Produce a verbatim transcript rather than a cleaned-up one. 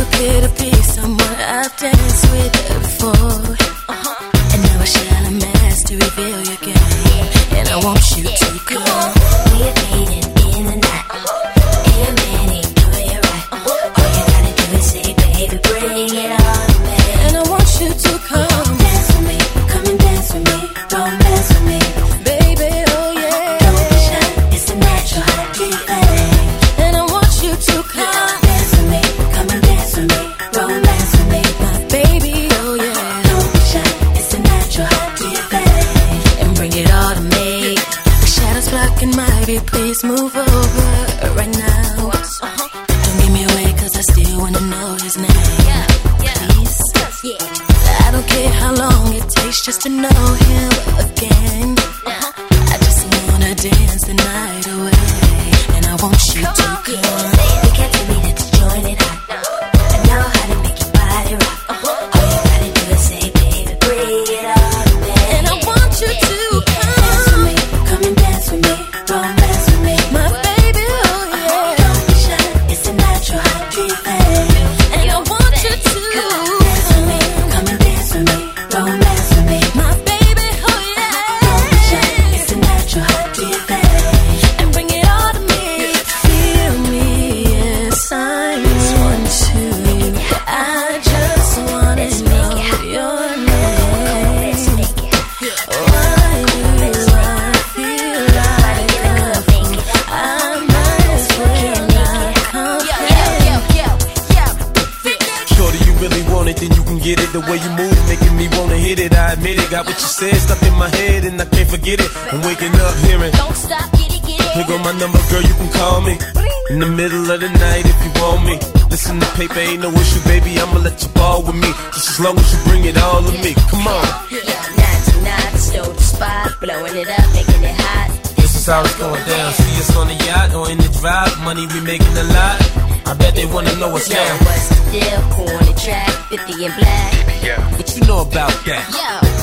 okay to be someone I've danced with before. Uh-huh. And now I shall amass to reveal your game, and I want you to come. We're fading in the night. Yeah, man, ain't doing it right. All you gotta do is say, baby, bring it on to me. And I want you to come. Dance with me, come and dance with me, romance with me, baby, oh yeah. Don't be shy, it's a natural heartbeat thing. And I want you to come. Dance with me, come and dance with me, romance with me, my baby, oh yeah. Don't be shy, it's a natural heartbeat thing. And bring it all to me. The shadows blocking my view, please move over right now. Uh-huh. Don't give me away, cause I still wanna know his name. Yeah, yeah. Please. Yeah. I don't care how long it takes just to know him again. Uh-huh. I just wanna dance the night away, and I want you come to on, come. yeah. You can't tell me that you're join it hot. I know how to make your body rock. Uh-huh. All you gotta do is say, baby, bring it on to me. And I want you to come. Dance with me, come and dance with me, romance with me, my baby, oh yeah. Don't be shy, it's a natural heartbeat thing. And I want you to dance with me, come and dance with me, romance with me, my baby, oh yeah. Don't be shy, it's a natural heartbeat thing. And bring it all to me. Feel me, yes, I'm one too. I just wanna know your name. Why do I feel like I might as well not come? Shorty, you really want it, then you can get it. The way you move, making me wanna hit it. I admit it, got what you said stuck in my head, and I can't forget it. I'm waking up hearing, Don't stop, get it, get it. here go my number, girl, you can call me in the middle of the night if you want me. Listen, the paper ain't no issue, baby, I'ma let you ball with me, just as long as you bring it all to me. Come on. Yeah, ninety-nine, stole the spot, blowing it up, making it hot. This is how it's going down. See us on the yacht or in the drive, money we making a lot. I bet they wanna know what's Yo, down. what's the deal? Who on the track? fifty in black. Yeah, what you know about that? Yo,